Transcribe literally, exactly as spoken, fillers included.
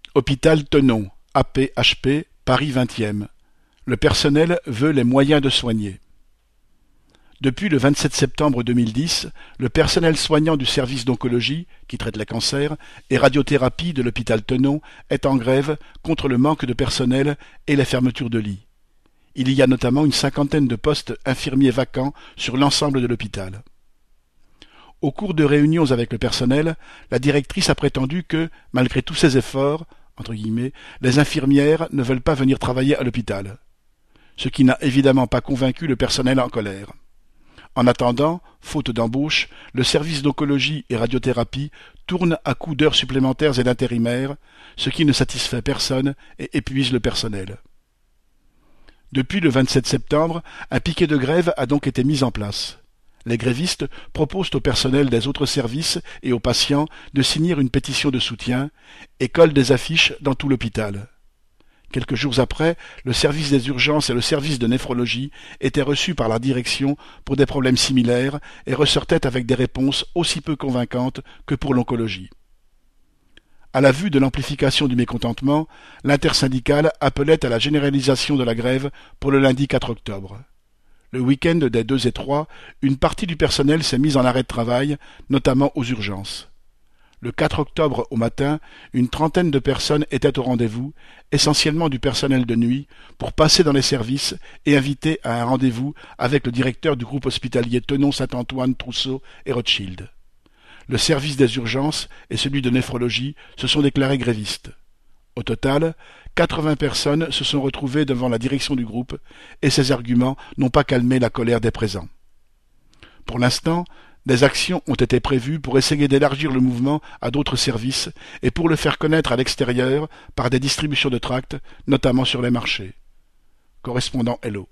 Hôpital Tenon, A P H P, Paris vingtième. Le personnel veut les moyens de soigner. Depuis le vingt-sept septembre deux mille dix, le personnel soignant du service d'oncologie, qui traite les cancers, et radiothérapie de l'hôpital Tenon est en grève contre le manque de personnel et les fermetures de lits. Il y a notamment une cinquantaine de postes infirmiers vacants sur l'ensemble de l'hôpital. Au cours de réunions avec le personnel, la directrice a prétendu que, malgré tous ces efforts, entre guillemets, les infirmières ne veulent pas venir travailler à l'hôpital. Ce qui n'a évidemment pas convaincu le personnel en colère. En attendant, faute d'embauche, le service d'oncologie et radiothérapie tourne à coups d'heures supplémentaires et d'intérimaires, ce qui ne satisfait personne et épuise le personnel. Depuis le vingt-sept septembre, un piquet de grève a donc été mis en place. Les grévistes proposent au personnel des autres services et aux patients de signer une pétition de soutien et collent des affiches dans tout l'hôpital. Quelques jours après, le service des urgences et le service de néphrologie étaient reçus par la direction pour des problèmes similaires et ressortaient avec des réponses aussi peu convaincantes que pour l'oncologie. À la vue de l'amplification du mécontentement, l'intersyndicale appelait à la généralisation de la grève pour le lundi quatre octobre. Le week-end des deux et trois, une partie du personnel s'est mise en arrêt de travail, notamment aux urgences. Le quatre octobre au matin, une trentaine de personnes étaient au rendez-vous, essentiellement du personnel de nuit, pour passer dans les services et inviter à un rendez-vous avec le directeur du groupe hospitalier Tenon-Saint-Antoine, Trousseau et Rothschild. Le service des urgences et celui de néphrologie se sont déclarés grévistes. Au total, quatre-vingts personnes se sont retrouvées devant la direction du groupe et ces arguments n'ont pas calmé la colère des présents. Pour l'instant, des actions ont été prévues pour essayer d'élargir le mouvement à d'autres services et pour le faire connaître à l'extérieur par des distributions de tracts, notamment sur les marchés. Correspondant Hello.